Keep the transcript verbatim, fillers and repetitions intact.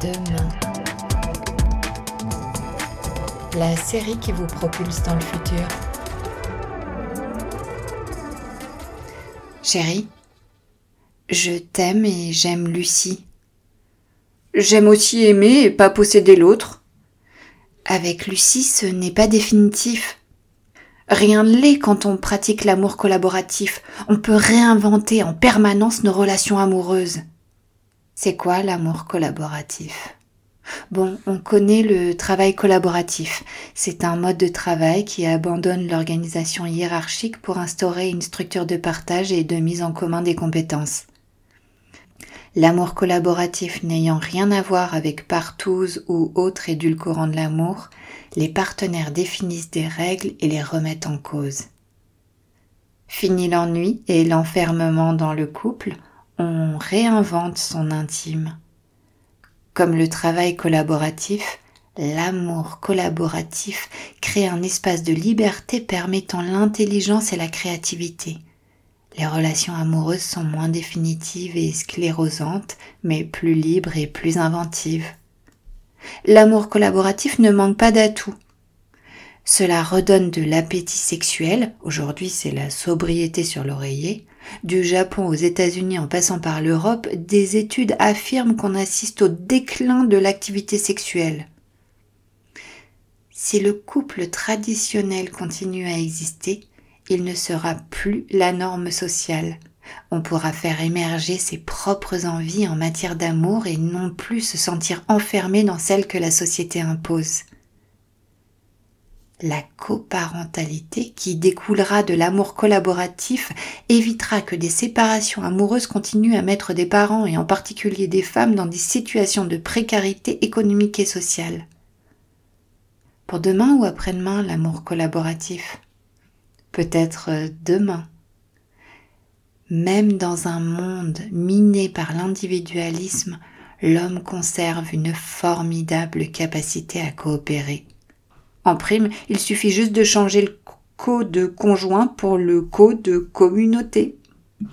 demain. La série qui vous propulse dans le futur. Chérie, je t'aime et j'aime Lucie. J'aime aussi aimer et pas posséder l'autre. Avec Lucie, ce n'est pas définitif. Rien ne l'est quand on pratique l'amour collaboratif. On peut réinventer en permanence nos relations amoureuses. C'est quoi l'amour collaboratif ? Bon, on connaît le travail collaboratif. C'est un mode de travail qui abandonne l'organisation hiérarchique pour instaurer une structure de partage et de mise en commun des compétences. L'amour collaboratif n'ayant rien à voir avec partouze ou autre édulcorant de l'amour, les partenaires définissent des règles et les remettent en cause. Fini l'ennui et l'enfermement dans le couple, on réinvente son intime. Comme le travail collaboratif, l'amour collaboratif crée un espace de liberté permettant l'intelligence et la créativité. Les relations amoureuses sont moins définitives et sclérosantes, mais plus libres et plus inventives. L'amour collaboratif ne manque pas d'atouts. Cela redonne de l'appétit sexuel, aujourd'hui c'est la sobriété sur l'oreiller. Du Japon aux États-Unis en passant par l'Europe, des études affirment qu'on assiste au déclin de l'activité sexuelle. Si le couple traditionnel continue à exister, il ne sera plus la norme sociale. On pourra faire émerger ses propres envies en matière d'amour et non plus se sentir enfermé dans celle que la société impose. La coparentalité qui découlera de l'amour collaboratif évitera que des séparations amoureuses continuent à mettre des parents et en particulier des femmes dans des situations de précarité économique et sociale. Pour demain ou après-demain, l'amour collaboratif ? Peut-être demain. Même dans un monde miné par l'individualisme, l'homme conserve une formidable capacité à coopérer. En prime, il suffit juste de changer le code conjoint pour le code communauté.